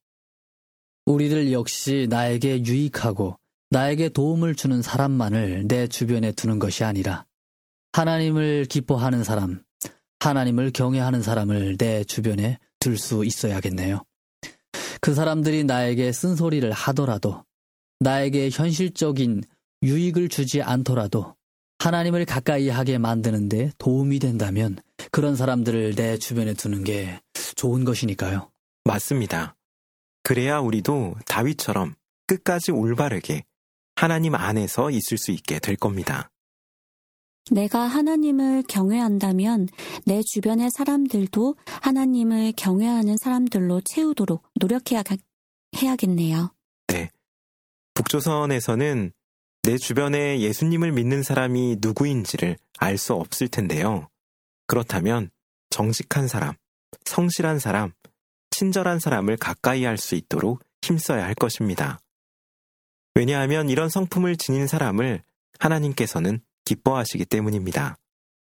우리들 역시 나에게 유익하고 나에게 도움을 주는 사람만을 내 주변에 두는 것이 아니라 하나님을 기뻐하는 사람, 하나님을 경외하는 사람을 내 주변에 둘 수 있어야겠네요. 그 사람들이 나에게 쓴소리를 하더라도 나에게 현실적인 유익을 주지 않더라도 하나님을 가까이 하게 만드는 데 도움이 된다면 그런 사람들을 내 주변에 두는 게 좋은 것이니까요. 맞습니다. 그래야 우리도 다윗처럼 끝까지 올바르게 하나님 안에서 있을 수 있게 될 겁니다. 내가 하나님을 경외한다면 내 주변의 사람들도 하나님을 경외하는 사람들로 채우도록 노력해야겠네요. 네. 북조선에서는 내 주변에 예수님을 믿는 사람이 누구인지를 알 수 없을 텐데요. 그렇다면 정직한 사람, 성실한 사람, 친절한 사람을 가까이 할 수 있도록 힘써야 할 것입니다. 왜냐하면 이런 성품을 지닌 사람을 하나님께서는 기뻐하시기 때문입니다.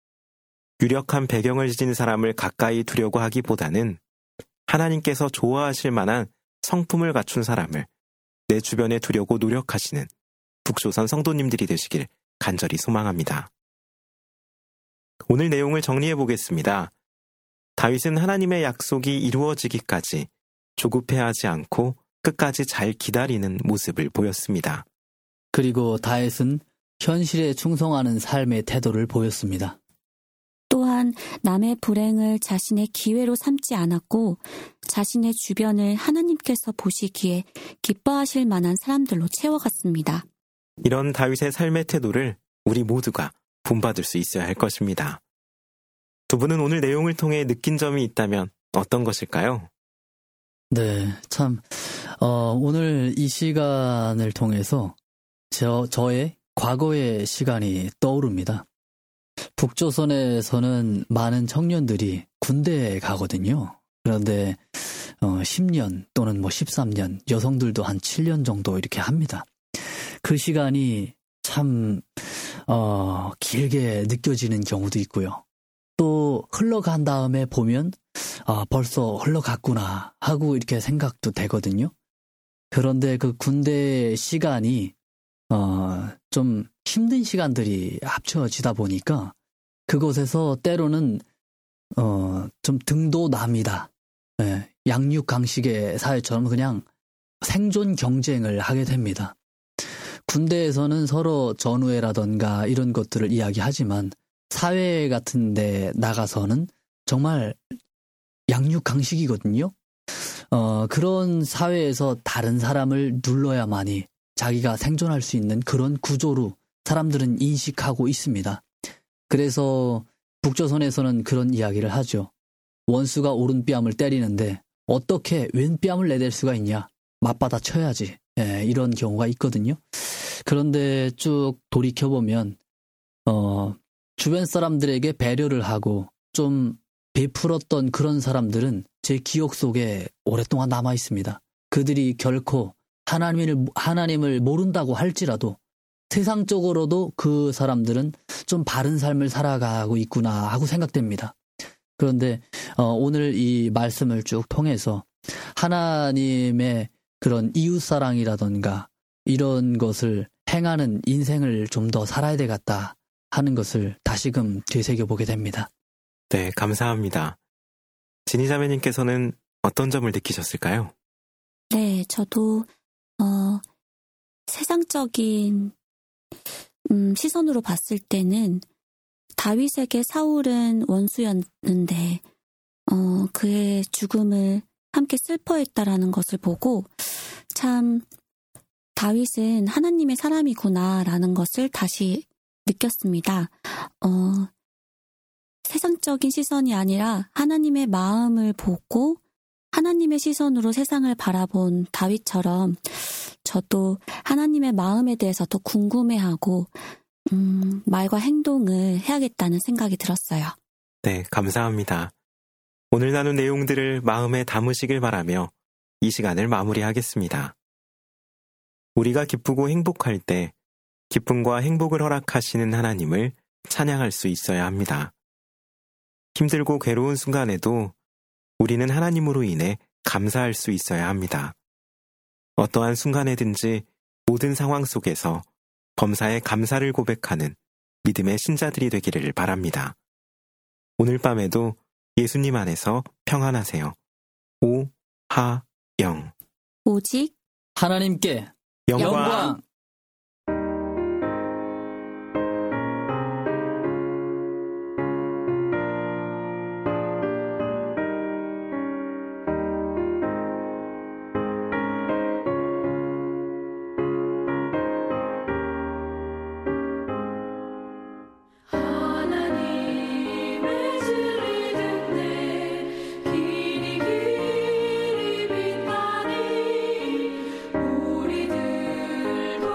유력한 배경을 지닌 사람을 가까이 두려고 하기보다는 하나님께서 좋아하실 만한 성품을 갖춘 사람을 내 주변에 두려고 노력하시는 북조선 성도님들이 되시길 간절히 소망합니다. 오늘 내용을 정리해 보겠습니다. 다윗은 하나님의 약속이 이루어지기까지 조급해하지 않고 끝까지 잘 기다리는 모습을 보였습니다. 그리고 다윗은 현실에 충성하는 삶의 태도를 보였습니다. 또한 남의 불행을 자신의 기회로 삼지 않았고 자신의 주변을 하나님께서 보시기에 기뻐하실 만한 사람들로 채워갔습니다. 이런 다윗의 삶의 태도를 우리 모두가 본받을 수 있어야 할 것입니다. 두 분은 오늘 내용을 통해 느낀 점이 있다면 어떤 것일까요? 네, 참 어, 오늘 이 시간을 통해서 저, 저의 과거의 시간이 떠오릅니다. 북조선에서는 많은 청년들이 군대에 가거든요. 그런데 어, 십 년 또는 뭐 십삼 년, 여성들도 한 칠 년 정도 이렇게 합니다. 그 시간이 참 어, 길게 느껴지는 경우도 있고요. 또 흘러간 다음에 보면 아, 벌써 흘러갔구나 하고 이렇게 생각도 되거든요. 그런데 그 군대 시간이 어, 좀 힘든 시간들이 합쳐지다 보니까 그곳에서 때로는 어, 좀 등도 남이다. 예, 양육강식의 사회처럼 그냥 생존 경쟁을 하게 됩니다. 군대에서는 서로 전우회라던가 이런 것들을 이야기하지만 사회 같은 데 나가서는 정말 양육강식이거든요. 어, 그런 사회에서 다른 사람을 눌러야만이 자기가 생존할 수 있는 그런 구조로 사람들은 인식하고 있습니다. 그래서 북조선에서는 그런 이야기를 하죠. 원수가 오른뺨을 때리는데 어떻게 왼뺨을 내댈 수가 있냐? 맞받아 쳐야지. 예, 이런 경우가 있거든요. 그런데 쭉 돌이켜보면 어, 주변 사람들에게 배려를 하고 좀 베풀었던 그런 사람들은 제 기억 속에 오랫동안 남아 있습니다. 그들이 결코 하나님을, 하나님을 모른다고 할지라도 세상적으로도 그 사람들은 좀 바른 삶을 살아가고 있구나 하고 생각됩니다. 그런데 어, 오늘 이 말씀을 쭉 통해서 하나님의 그런 이웃사랑이라던가 이런 것을 행하는 인생을 좀 더 살아야 되겠다 하는 것을 다시금 되새겨보게 됩니다. 네, 감사합니다. 진희자매님께서는 어떤 점을 느끼셨을까요? 네, 저도 어, 세상적인 음, 시선으로 봤을 때는 다윗에게 사울은 원수였는데 어, 그의 죽음을 함께 슬퍼했다라는 것을 보고 참 다윗은 하나님의 사람이구나라는 것을 다시 느꼈습니다. 어, 세상적인 시선이 아니라 하나님의 마음을 보고 하나님의 시선으로 세상을 바라본 다윗처럼 저도 하나님의 마음에 대해서 더 궁금해하고 음, 말과 행동을 해야겠다는 생각이 들었어요. 네, 감사합니다. 오늘 나눈 내용들을 마음에 담으시길 바라며 이 시간을 마무리하겠습니다. 우리가 기쁘고 행복할 때 기쁨과 행복을 허락하시는 하나님을 찬양할 수 있어야 합니다. 힘들고 괴로운 순간에도 우리는 하나님으로 인해 감사할 수 있어야 합니다. 어떠한 순간에든지 모든 상황 속에서 범사에 감사를 고백하는 믿음의 신자들이 되기를 바랍니다. 오늘 밤에도 예수님 안에서 평안하세요. 오하영 오직 하나님께 영광. 영광. 우리들도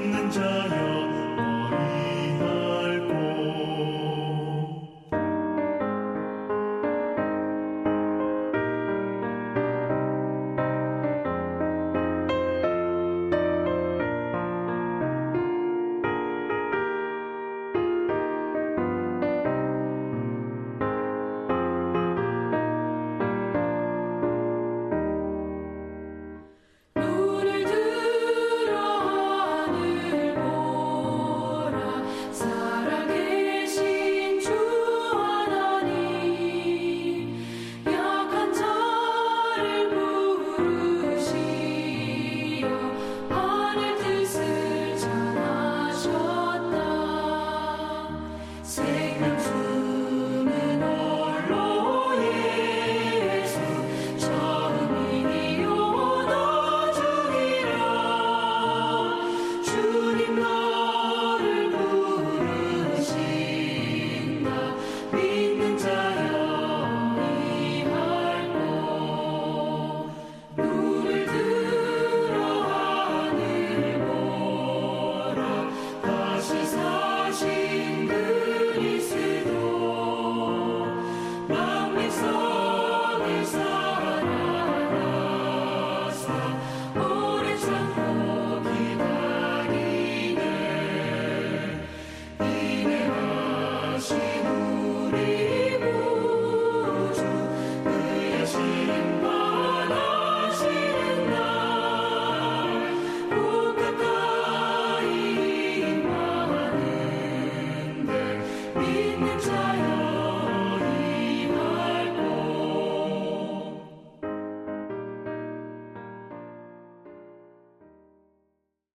듣는 자여